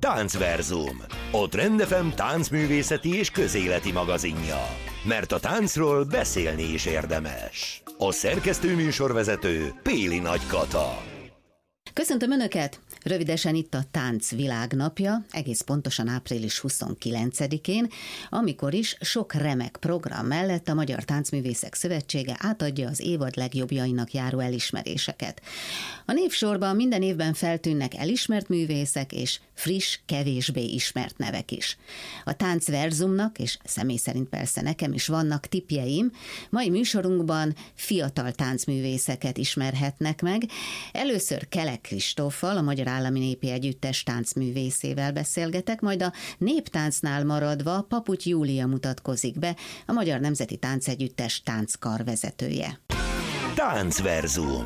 Táncverzum, a Trend FM táncművészeti és közéleti magazinja. Mert a táncról beszélni is érdemes. A szerkesztő műsorvezető Péli Nagy Kata. Köszöntöm Önöket! Rövidesen itt a Tánc Világnapja, egész pontosan április 29-én, amikor is sok remek program mellett a Magyar Táncművészek Szövetsége átadja az évad legjobbjainak járó elismeréseket. A névsorban minden évben feltűnnek elismert művészek és friss, kevésbé ismert nevek is. A Táncverzumnak, és személy szerint persze nekem is vannak tippjeim, mai műsorunkban fiatal táncművészeket ismerhetnek meg. Először Kelek Kristóffal, a Magyar Állami Népi Együttes táncművészével beszélgetek, majd a néptáncnál maradva Paputy Júlia mutatkozik be, a Magyar Nemzeti Táncegyüttes tánckarvezetője. Táncverzum.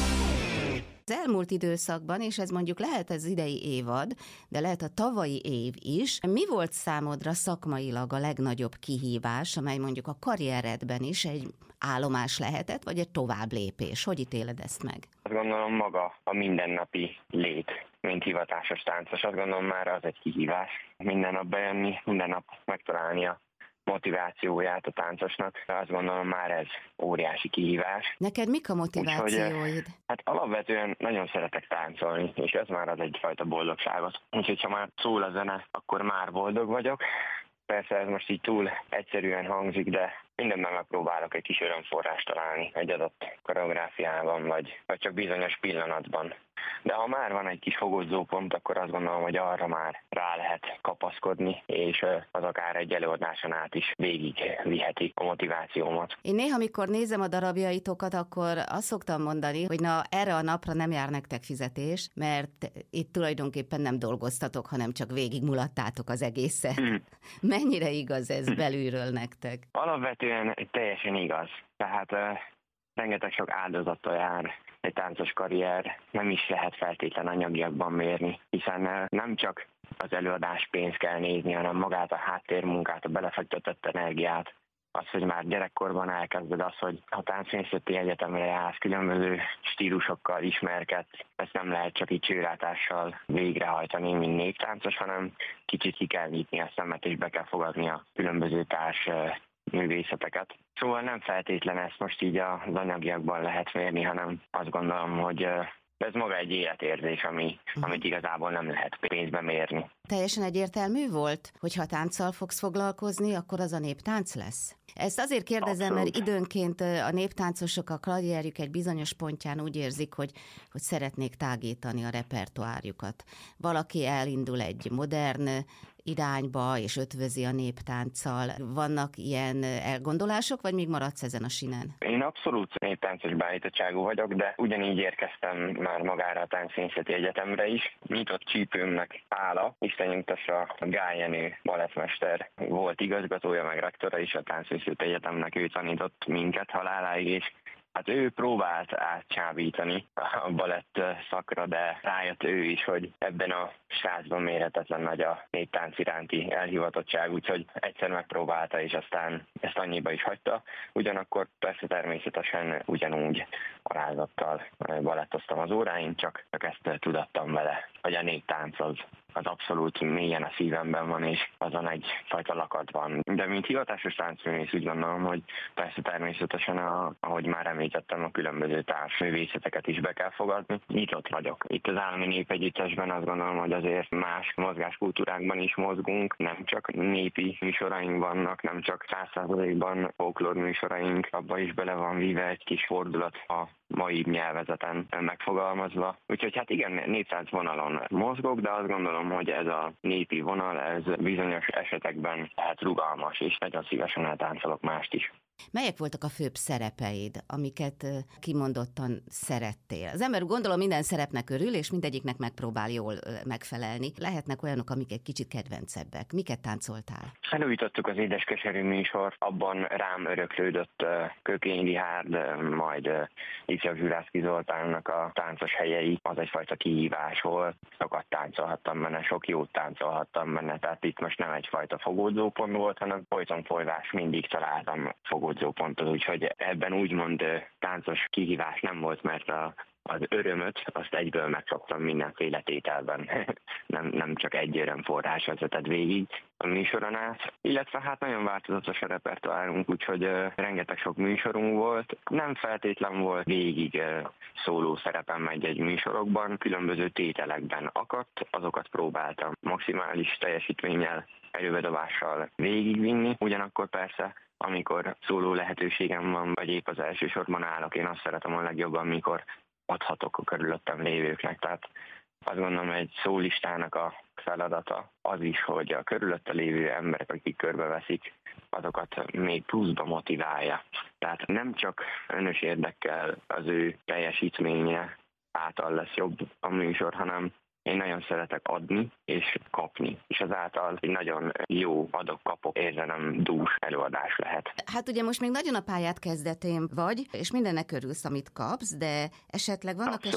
Az elmúlt időszakban, és ez mondjuk lehet az idei évad, de lehet a tavalyi év is, mi volt számodra szakmailag a legnagyobb kihívás, amely mondjuk a karrieredben is egy állomás lehetett, vagy egy továbblépés? Hogy ítéled ezt meg? Azt gondolom maga a mindennapi lét, mint hivatásos táncos. Azt gondolom már az egy kihívás. Minden nap bejönni, minden nap megtalálni a motivációját a táncosnak. Azt gondolom már ez óriási kihívás. Neked mik a motivációid? Úgyhogy, hát alapvetően nagyon szeretek táncolni, és ez már az egyfajta boldogságot. Úgyhogy ha már szól a zene, akkor már boldog vagyok. Persze ez most így túl egyszerűen hangzik, de mindenben megpróbálok egy kis örömforrást találni egy adott koreográfiában, vagy csak bizonyos pillanatban. De ha már van egy kis fogozzópont, akkor azt gondolom, hogy arra már rá lehet kapaszkodni, és az akár egy előadáson át is végig viheti a motivációmat. Én néha, amikor nézem a darabjaitokat, akkor azt szoktam mondani, hogy na erre a napra nem jár nektek fizetés, mert itt tulajdonképpen nem dolgoztatok, hanem csak végigmulattátok az egészet. Mennyire igaz ez belülről nektek? Alapvetően teljesen igaz. Tehát rengeteg sok áldozattal jár egy táncos karrier, nem is lehet feltétlen anyagiakban mérni, hiszen nem csak az előadás pénzt kell nézni, hanem magát a háttérmunkát, a belefektetett energiát, az, hogy már gyerekkorban elkezded, az, hogy a táncművészeti egyetemre jársz, különböző stílusokkal ismerkedsz, ezt nem lehet csak így csőlátással végrehajtani, mint néptáncos, hanem kicsit ki kell nyitni a szemet, és be kell fogadni a különböző társ művészeteket. Szóval nem feltétlen ezt most így az anyagiakban lehet mérni, hanem azt gondolom, hogy ez maga egy életérzés, amit igazából nem lehet pénzbe mérni. Teljesen egyértelmű volt, hogy ha tánccal fogsz foglalkozni, akkor az a néptánc lesz? Ezt azért kérdezem, Abszolút. Mert időnként a néptáncosok a karrierjük egy bizonyos pontján úgy érzik, hogy szeretnék tágítani a repertoárjukat. Valaki elindul egy modern irányba, és ötvözi a néptánccal. Vannak ilyen elgondolások, vagy még maradsz ezen a sínen? Én abszolút néptáncos beállítottságú vagyok, de ugyanígy érkeztem már magára a Táncművészeti Egyetemre is. Nyitott csípőmnek hála, Isten nyugtassa, a Gály Jenő balettmester volt igazgatója, meg rektora is a Táncművészeti Egyetemnek, ő tanított minket haláláig, és hát ő próbált átcsábítani a balett szakra, de rájött ő is, hogy ebben a srácban mérhetetlen nagy a néptánc iránti elhivatottság, úgyhogy egyszer megpróbálta, és aztán ezt annyiba is hagyta. Ugyanakkor persze természetesen ugyanúgy alázattal balettoztam az óráin, csak ezt tudattam vele, hogy a néptánc az abszolút mélyen a szívemben van, és azon egyfajta lakat van. De mint hivatásos táncművész úgy gondolom, hogy persze természetesen, ahogy már említettem, a különböző társművészeteket is be kell fogadni. Nyitott vagyok. Itt az Állami Népegyüttesben azt gondolom, hogy azért más mozgáskultúrákban is mozgunk, nem csak népi műsoraink vannak, nem csak 100%-ban folklór műsoraink, abba is bele van víve egy kis fordulat a mai nyelvezeten megfogalmazva. Úgyhogy hát igen, néptánc vonalon mozgok, de azt gondolom, hogy ez a népi vonal, ez bizonyos esetekben lehet rugalmas, és nagyon szívesen eltáncolok mást is. Melyek voltak a főbb szerepeid, amiket kimondottan szerettél? Az ember gondolom minden szerepnek örül, és mindegyiknek megpróbál jól megfelelni. Lehetnek olyanok, amik egy kicsit kedvencebbek. Miket táncoltál? Előítottuk az Édeskeserű műsor, abban rám öröklődött Kökény Rihárd, majd ifjabb Zsurászki Zoltánnak a táncos helyei. Az egyfajta kihívás volt. Sokat táncolhattam benne, sok jót táncolhattam benne, tehát itt most nem egyfajta fogódzópont volt, hanem folyton folyvás, mindig találtam fogódzópontot, úgyhogy ebben úgymond táncos kihívás nem volt, mert az örömöt azt egyből megkaptam mindenféle tételben. nem csak egy örömforrás vezetett végig a műsoron át, illetve hát nagyon változatos a repertoárunk, úgyhogy rengeteg sok műsorunk volt. Nem feltétlen volt végig szóló szerepem egy műsorokban, különböző tételekben akadt, azokat próbáltam maximális teljesítménnyel, erőbedobással végigvinni, ugyanakkor persze amikor szóló lehetőségem van, vagy épp az elsősorban állok, én azt szeretem a legjobban, amikor adhatok a körülöttem lévőknek. Tehát azt gondolom, egy szólistának a feladata az is, hogy a körülötte lévő emberek, akik körbeveszik, azokat még pluszba motiválja. Tehát nem csak önös érdekkel az ő teljesítménye által lesz jobb a műsor, hanem én nagyon szeretek adni és kapni, és azáltal egy nagyon jó adok-kapok érzelem-dús előadás lehet. Hát ugye most még nagyon a pályát kezdetén vagy, és mindennek örülsz, amit kapsz, de esetleg vannak-e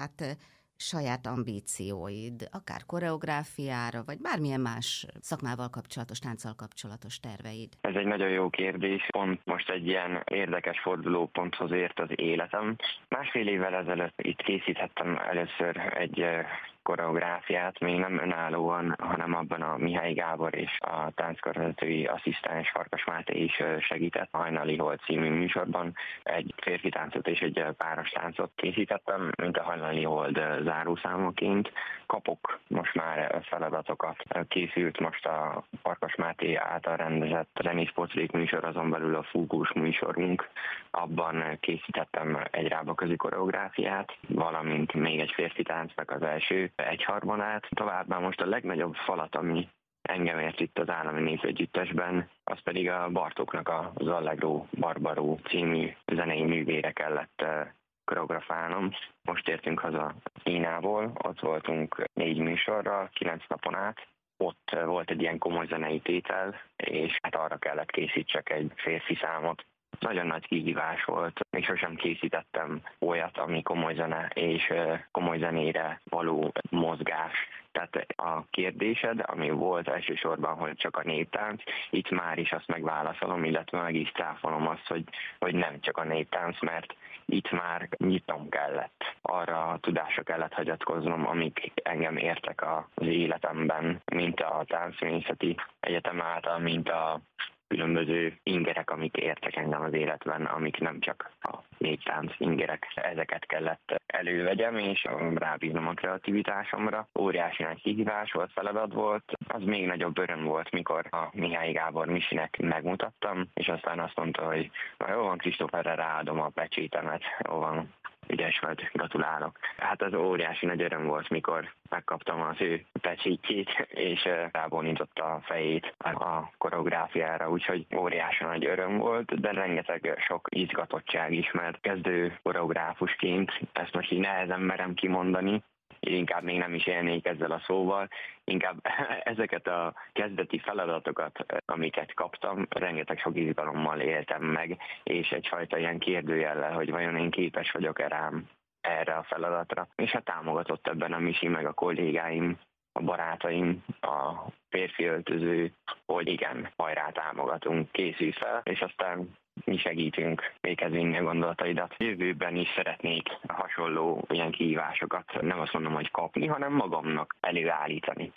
saját ambícióid, akár koreográfiára, vagy bármilyen más szakmával kapcsolatos, tánccal kapcsolatos terveid? Ez egy nagyon jó kérdés. Pont most egy ilyen érdekes fordulóponthoz ért az életem. Másfél évvel ezelőtt itt készíthettem először egy koreográfiát, még nem önállóan, hanem abban a Mihály Gábor és a tánckarvezetői asszisztens Farkas Máté is segített. A Hajnali Hold című műsorban egy férfi táncot és egy páros táncot készítettem, mint a Hajnali Hold zárószámaként. Kapok most már feladatokat. Készült most a Farkas Máté által rendezett zenészportrék műsor, azon belül a fúgós műsorunk. Abban készítettem egy rábaközi koreográfiát, valamint még egy férfi táncnak az első egyharmadát. Továbbá most a legnagyobb falat, ami engem ért itt az Állami Népegyüttesben, az pedig a Bartóknak az Allegro Barbaro című zenei művére kellett koreografálnom. Most értünk haza Kínából, ott voltunk 4 műsorral, 9 napon át. Ott volt egy ilyen komoly zenei tétel, és hát arra kellett készítsek egy férfi számot. Nagyon nagy kihívás volt, még sosem készítettem olyat, ami komoly zene és komoly zenére való mozgás. Tehát a kérdésed, ami volt elsősorban, hogy csak a néptánc, itt már is azt megválaszolom, illetve meg is cáfolom azt, hogy nem csak a néptánc, mert itt már nyitnom kellett. Arra a tudásra kellett hagyatkoznom, amik engem értek az életemben, mint a Táncművészeti Egyetem által, mint a különböző ingerek, amik értek engem az életben, amik nem csak a néptánc ingerek. Ezeket kellett elővegyem, és rábíznom a kreativitásomra. Óriási nagy kihívás volt, feladat volt. Az még nagyobb öröm volt, mikor a Mihály Gábor Misinek megmutattam, és aztán azt mondta, hogy jó van, Kristóf, erre ráadom a pecsétemet, jó van. Ügyes vagy, gratulálok. Hát az óriási nagy öröm volt, mikor megkaptam az ő pecsétjét, és rábónította a fejét a koreográfiára, úgyhogy óriási nagy öröm volt, de rengeteg sok izgatottság is, mert kezdő koreográfusként ezt most így nehezen merem kimondani, inkább még nem is élnék ezzel a szóval, inkább ezeket a kezdeti feladatokat, amiket kaptam, rengeteg sok izgalommal éltem meg, és egyfajta ilyen kérdőjellel, hogy vajon én képes vagyok-e rám erre a feladatra. És hát támogatott ebben a Misi, meg a kollégáim, a barátaim, a férfi öltöző, hogy igen, hajrá, támogatunk, készülj fel, és aztán mi segítünk, véghez vinni a gondolataidat. Jövőben is szeretnék hasonló ilyen kihívásokat, nem azt mondom, hogy kapni, hanem magamnak előállítani.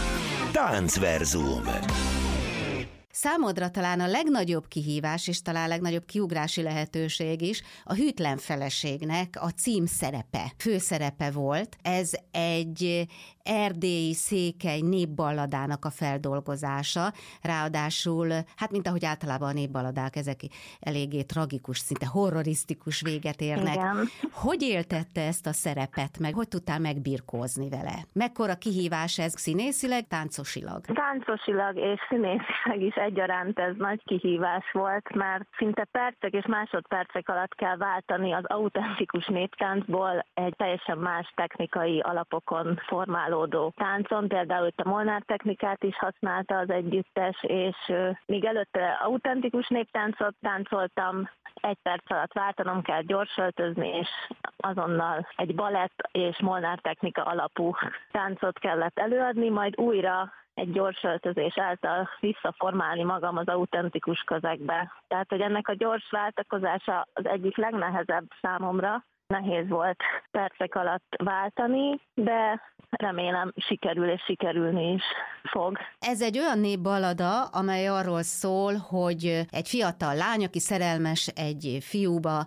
Táncverzum. Számodra talán a legnagyobb kihívás, és talán a legnagyobb kiugrási lehetőség is a Hűtlen feleségnek a címszerepe, főszerepe volt. Ez egy erdélyi székely népballadának a feldolgozása, ráadásul, hát mint ahogy általában a népballadák, ezek eléggé tragikus, szinte horrorisztikus véget érnek. Igen. Hogy éltette ezt a szerepet, meg hogy tudtál megbirkózni vele? Mekkora kihívás ez színészileg, táncosilag? Táncosilag és színészileg is egyaránt ez nagy kihívás volt, mert szinte percek és másodpercek alatt kell váltani az autentikus néptáncból egy teljesen más technikai alapokon formálódó táncon. Például a Molnár technikát is használta az együttes, és míg előtte autentikus néptáncot táncoltam, 1 perc alatt váltanom kell, gyors öltözni, és azonnal egy balett és Molnár technika alapú táncot kellett előadni, majd újra egy gyors öltözés által visszaformálni magam az autentikus közegbe. Tehát, hogy ennek a gyors váltakozása az egyik legnehezebb számomra, Nehéz volt percek alatt váltani, de remélem sikerül és sikerülni is fog. Ez egy olyan népballada, amely arról szól, hogy egy fiatal lány, aki szerelmes egy fiúba,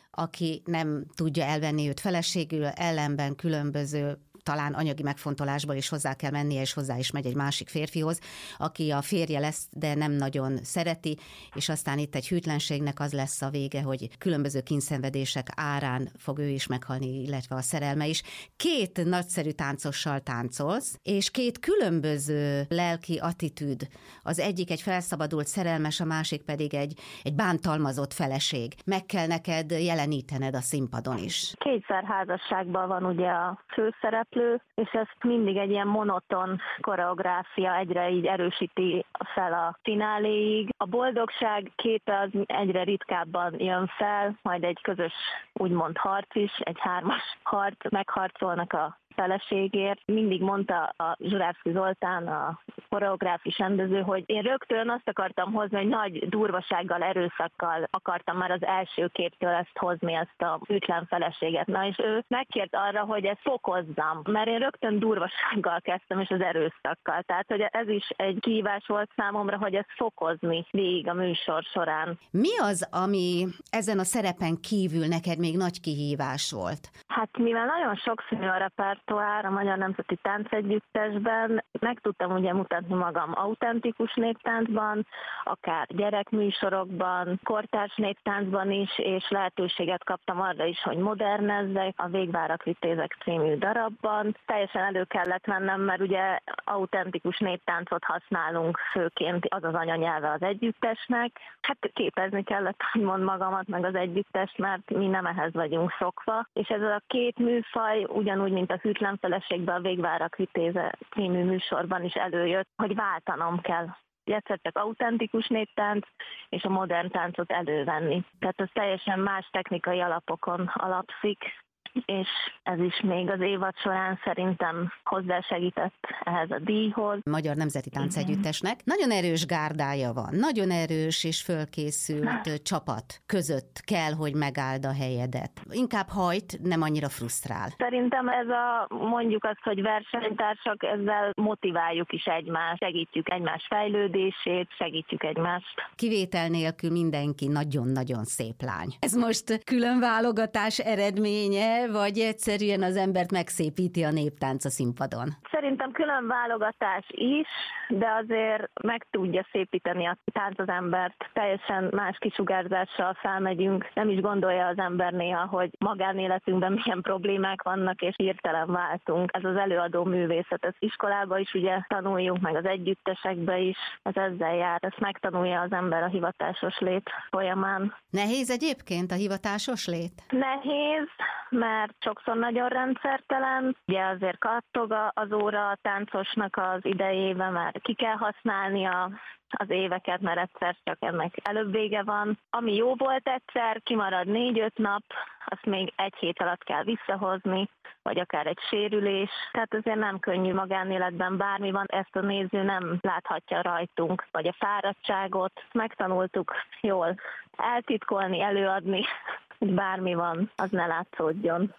aki nem tudja elvenni őt feleségül, ellenben különböző talán anyagi megfontolásból is hozzá kell mennie, és hozzá is megy egy másik férfihoz, aki a férje lesz, de nem nagyon szereti, és aztán itt egy hűtlenségnek az lesz a vége, hogy különböző kínszenvedések árán fog ő is meghalni, illetve a szerelme is. Két nagyszerű táncossal táncolsz, és két különböző lelki attitűd. Az egyik egy felszabadult szerelmes, a másik pedig egy bántalmazott feleség. Meg kell neked jelenítened a színpadon is. Kétszer házasságban van ugye a főszereplő, és ezt mindig egy ilyen monoton koreográfia egyre így erősíti fel a fináléig. A boldogság képe az egyre ritkábban jön fel, majd egy közös úgymond harc is, egy hármas harc, megharcolnak a feleségért. Mindig mondta a Zsurávszky Zoltán, a koreográfus rendező, hogy én rögtön azt akartam hozni, hogy nagy durvasággal, erőszakkal akartam már az első képtől ezt hozni, ezt a hűtlen feleséget. Na és ő megkért arra, hogy ezt fokozzam, mert én rögtön durvasággal kezdtem, és az erőszakkal. Tehát, hogy ez is egy kihívás volt számomra, hogy ezt fokozni végig a műsor során. Mi az, ami ezen a szerepen kívül neked még nagy kihívás volt? Hát mivel nagyon sokszínű a repertoár a Magyar Nemzeti Táncegyüttesben, meg tudtam ugye mutatni magam autentikus néptáncban, akár gyerekműsorokban, kortárs néptáncban is, és lehetőséget kaptam arra is, hogy modernezzek a Végvárak Vitézek című darabban. Teljesen elő kellett vennem, mert ugye autentikus néptáncot használunk főként, az az anyanyelve az együttesnek. Hát képezni kellett úgymond magamat, meg az együttest, mert mi nem ehhez vagyunk szokva, és ez a két műfaj, ugyanúgy, mint a Hűtlen feleségben, a Végvárak Vitéze című műsorban is előjött, hogy váltanom kell. Egyszer csak autentikus néptánc, és a modern táncot elővenni. Tehát ez teljesen más technikai alapokon alapszik, és ez is még az évad során szerintem hozzásegített ehhez a díjhoz. Magyar Nemzeti Táncegyüttesnek nagyon erős gárdája van, nagyon erős és fölkészült csapat között kell, hogy megáld a helyedet. Inkább hajt, nem annyira frusztrál. Szerintem ez a, mondjuk azt, hogy versenytársak, ezzel motiváljuk is egymást, segítjük egymás fejlődését, segítjük egymást. Kivétel nélkül mindenki nagyon-nagyon szép lány. Ez most külön válogatás eredménye, vagy egyszerűen az embert megszépíti a néptánc a színpadon? Szerintem külön válogatás is, de azért meg tudja szépíteni a tánc az embert. Teljesen más kisugárzással felmegyünk. Nem is gondolja az ember néha, hogy magánéletünkben milyen problémák vannak, és hirtelen váltunk. Ez az előadó művészet. Ezt iskolában is ugye tanuljuk, meg az együttesekben is. Ez ezzel jár. Ezt megtanulja az ember a hivatásos lét folyamán. Nehéz egyébként a hivatásos lét? Nehéz, mert sokszor nagyon rendszertelen. Ugye azért kattog az óra a táncosnak az idejében, már ki kell használnia az éveket, mert egyszer csak ennek előbb vége van. Ami jó volt egyszer, kimarad 4-5 nap, azt még egy hét alatt kell visszahozni, vagy akár egy sérülés. Tehát azért nem könnyű magánéletben bármi van, ezt a néző nem láthatja rajtunk, vagy a fáradtságot. Megtanultuk jól eltitkolni, előadni, hogy bármi van, az ne látszódjon.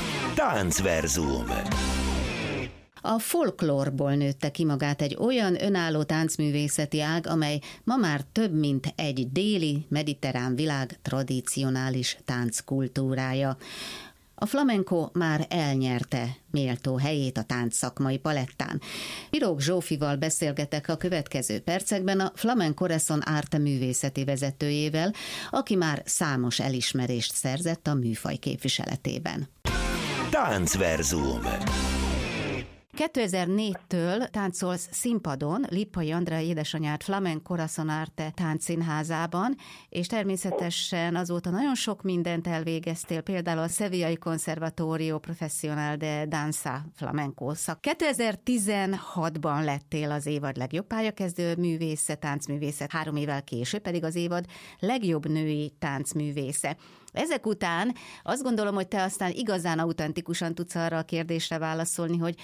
Táncverzum. A folklórból nőtte ki magát egy olyan önálló táncművészeti ág, amely ma már több mint egy déli, mediterrán világ tradicionális tánckultúrája. A flamenco már elnyerte méltó helyét a táncszakmai palettán. Pirók Zsófival beszélgetek a következő percekben a Flamenco Corazon Arte művészeti vezetőjével, aki már számos elismerést szerzett a műfaj képviseletében. Táncverzum. 2004-től táncolsz színpadon, Lippai Andrea édesanyád Flamenco Corazon Arte táncszínházában, és természetesen azóta nagyon sok mindent elvégeztél, például a Sevillai Conservatorio Profesional de Danza Flamenco szak. 2016-ban lettél az évad legjobb pályakezdő művésze, táncművésze, 3 évvel később pedig az évad legjobb női táncművésze. Ezek után azt gondolom, hogy te aztán igazán autentikusan tudsz arra a kérdésre válaszolni, hogy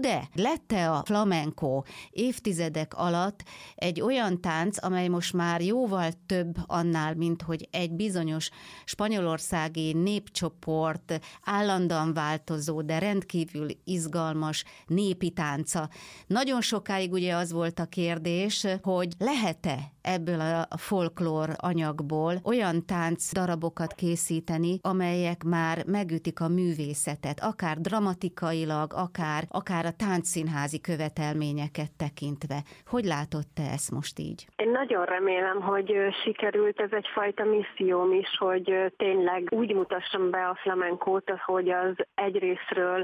lett-e a flamenco évtizedek alatt egy olyan tánc, amely most már jóval több annál, mint hogy egy bizonyos spanyolországi népcsoport állandóan változó, de rendkívül izgalmas népi tánca. Nagyon sokáig ugye az volt a kérdés, hogy lehet-e ebből a folklór anyagból olyan tánc darabokat készíteni, amelyek már megütik a művészetet, akár dramatikailag, akár a táncszínházi követelményeket tekintve. Hogy látod te ezt most így? Én nagyon remélem, hogy sikerült, ez egyfajta misszióm is, hogy tényleg úgy mutassam be a flamencót, hogy az egyrészről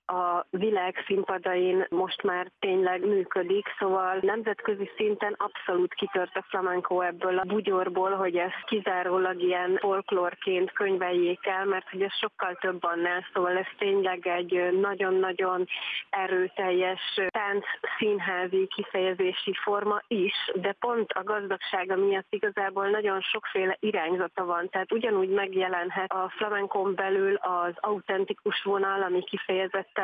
a világ színpadain most már tényleg működik, szóval nemzetközi szinten abszolút kitört a flamenco ebből a bugyorból, hogy ezt kizárólag ilyen folklórként könyveljék el, mert hogy ez sokkal több annál, szóval ez tényleg egy nagyon-nagyon erőteljes tánc színházi kifejezési forma is, de pont a gazdagsága miatt igazából nagyon sokféle irányzata van, tehát ugyanúgy megjelenhet a flamencon belül az autentikus vonal, ami kifejezetten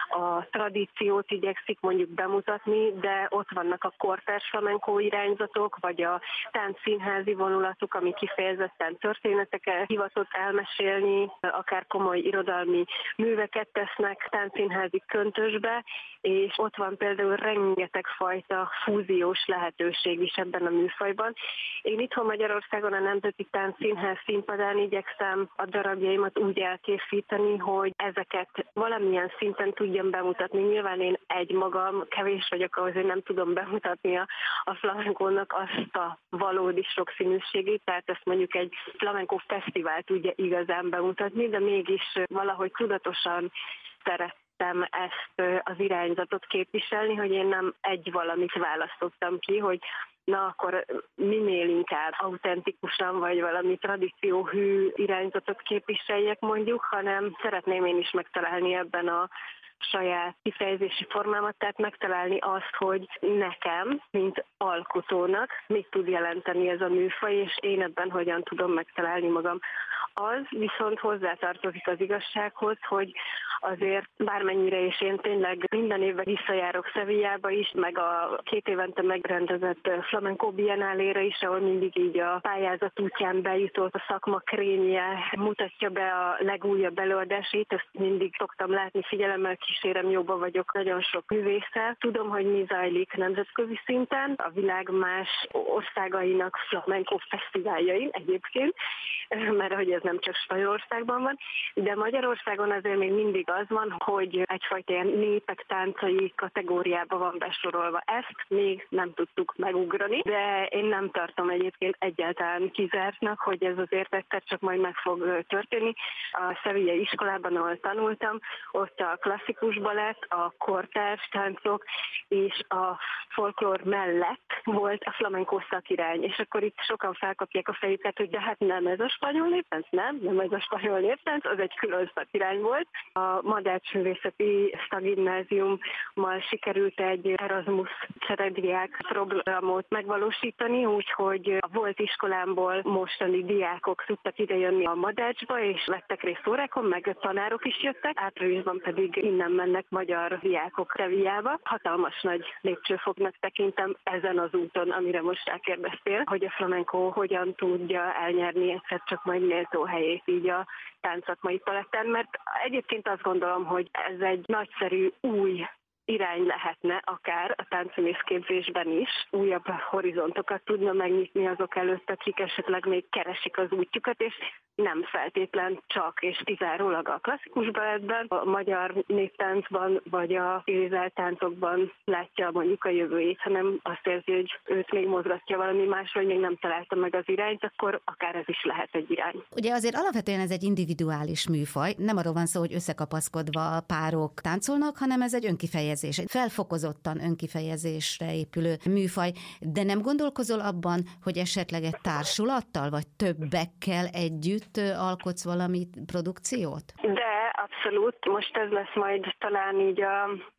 a tradíciót igyekszik mondjuk bemutatni, de ott vannak a kortárs flamenco irányzatok, vagy a táncszínházi vonulatuk, ami kifejezetten történeteket hivatott elmesélni, akár komoly irodalmi műveket tesznek táncszínházi köntösbe, és ott van például rengeteg fajta fúziós lehetőség is ebben a műfajban. Én itthon Magyarországon a Nemzeti Táncszínház színpadán igyekszem a darabjaimat úgy elkészíteni, hogy ezeket valamilyen szinten tudjam bemutatni. Nyilván én egymagam kevés vagyok ahhoz, hogy nem tudom bemutatni a flamencónak azt a valódi sokszínűségét, tehát ezt mondjuk egy flamenco fesztivál tudja igazán bemutatni, de mégis valahogy tudatosan szerettem ezt az irányzatot képviselni, hogy én nem egy valamit választottam ki, hogy na akkor minél inkább autentikusan vagy valami tradícióhű irányzatot képviseljek mondjuk, hanem szeretném én is megtalálni ebben a saját kifejezési formámat, tehát megtalálni azt, hogy nekem, mint alkotónak mit tud jelenteni ez a műfaj, és én ebben hogyan tudom megtalálni magam. Az viszont hozzátartozik az igazsághoz, hogy azért bármennyire is én tényleg minden évben visszajárok Sevillába is, meg a 2 évente megrendezett Flamenco Biennálére is, ahol mindig így a pályázat útján bejutott a szakma krémje mutatja be a legújabb előadásait, ezt mindig szoktam látni, figyelemmel kísérem, jóba vagyok nagyon sok művésszel. Tudom, hogy mi zajlik nemzetközi szinten, a világ más országainak flamenco fesztiváljain egyébként, mert hogy ez nem csak Spanyolországban van, de Magyarországon azért még mindig az van, hogy egyfajta ilyen népek táncai kategóriába van besorolva. Ezt még nem tudtuk megugrani, de én nem tartom egyébként egyáltalán kizártnak, hogy ez azért egyszer csak majd meg fog történni. A Sevillai iskolában, ahol tanultam, ott a klasszikus balett, a kortárs táncok és a folklór mellett volt a flamenco szakirány, és akkor itt sokan felkapják a fejüket, hogy de hát nem ez a spanyol néptánc, nem ez a spanyol néptánc, az egy külön szakirány volt. A Madács Művészeti Szakgimnáziummal sikerült egy Erasmus cserediák programot megvalósítani, úgyhogy a volt iskolámból mostani diákok tudtak idejönni a Madácsba, és vettek részt órákon, meg tanárok is jöttek, áprilisban pedig innen mennek magyar diákok Sevillába. Hatalmas nagy lépcsőfoknak tekintem ezen az úton, amire most rákérdeztél, hogy a flamenco hogyan tudja elnyerni egyszer csak majd méltó helyét így a táncszakmai paletten, mert egyébként azt gondolom, hogy ez egy nagyszerű új irány lehetne akár a táncművészképzésben is, újabb horizontokat tudna megnyitni azok előtt, akik esetleg még keresik az útjukat, és nem feltétlen csak és kizárólag a klasszikus balettben, a magyar néptáncban vagy a stilizált táncokban látja mondjuk a jövőjét, hanem azt érzi, hogy őt még mozgatja valami más, vagy még nem találta meg az irányt, akkor akár ez is lehet egy irány. Ugye azért alapvetően ez egy individuális műfaj, nem arról van szó, hogy összekapaszkodva a párok táncolnak, hanem ez egy önkifejezés, egy felfokozottan önkifejezésre épülő műfaj, de nem gondolkozol abban, hogy esetleg egy társulattal, vagy többekkel együtt alkotsz valami produkciót? De abszolút, most ez lesz majd talán így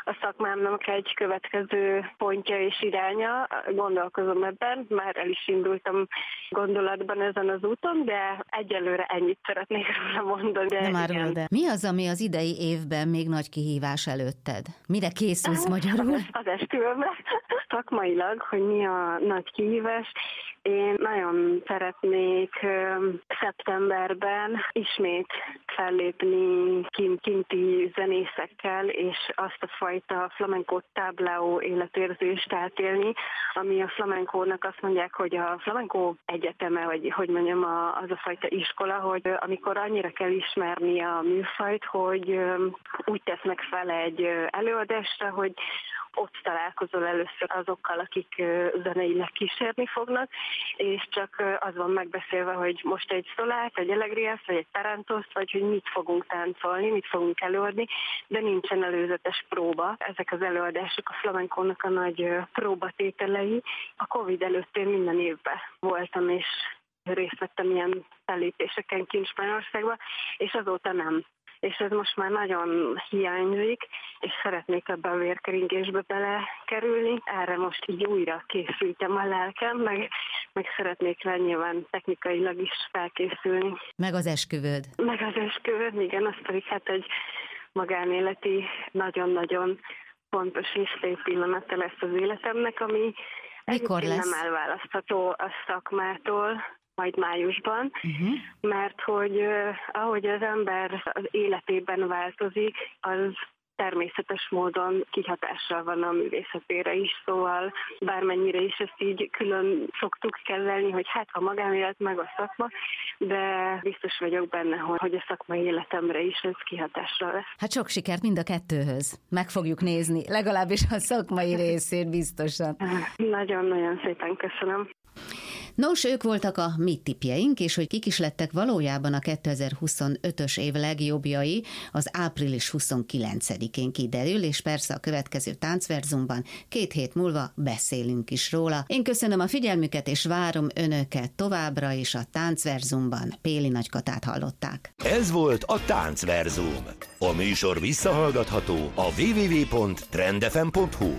a szakmámnak egy következő pontja és iránya. Gondolkozom ebben, már el is indultam gondolatban ezen az úton, de egyelőre ennyit szeretnék róla mondani. De mi az, ami az idei évben még nagy kihívás előtted? Mire készülsz magyarul? Az esküvőben. Szakmailag, hogy mi a nagy kihívás. Én nagyon szeretnék szeptemberben ismét fellépni kinti zenészekkel, és azt a fajta flamenco tablao életérzést átélni, ami a flamencónak azt mondják, hogy a flamenco egyeteme, vagy hogy mondjam, az a fajta iskola, hogy amikor annyira kell ismerni a műfajt, hogy úgy tesznek fel egy előadásra, hogy ott találkozol először azokkal, akik zeneileg kísérni fognak, és csak az van megbeszélve, hogy most egy szolát, egy elegriászt, vagy egy tarantoszt, vagy hogy mit fogunk táncolni, mit fogunk előadni, de nincsen előzetes próba. Ezek az előadások a flamencónak a nagy próbatételei. A Covid előtt én minden évben voltam, és részt vettem ilyen fellépéseken kint Spanyolországban, és azóta nem. És ez most már nagyon hiányzik, és szeretnék ebbe a vérkeringésbe belekerülni. Erre most így újra készültem a lelkem, meg szeretnék rá nyilván technikailag is felkészülni. Meg az esküvőd. Meg az esküvőd, igen, az pedig hát egy magánéleti, nagyon-nagyon fontos és szép pillanata lesz az életemnek, ami mikor lesz? Nem elválasztható a szakmától, majd májusban, mert hogy ahogy az ember az életében változik, az természetes módon kihatással van a művészetére is, szóval bármennyire is ezt így külön szoktuk kezelni, hogy hát a magánélet meg a szakma, de biztos vagyok benne, hogy a szakmai életemre is ez kihatással lesz. Hát sok sikert mind a kettőhöz. Meg fogjuk nézni, legalábbis a szakmai részét biztosan. Nagyon-nagyon szépen köszönöm. Nos, ők voltak a mi tippjeink, és hogy kik is lettek valójában a 2025-ös év legjobbjai, az április 29-én kiderül, és persze a következő Táncverzumban 2 hét múlva beszélünk is róla. Én köszönöm a figyelmüket, és várom önöket továbbra is a Táncverzumban. Péli Nagykatát hallották. Ez volt a Táncverzum. A műsor visszahallgatható a www.trendfm.hu.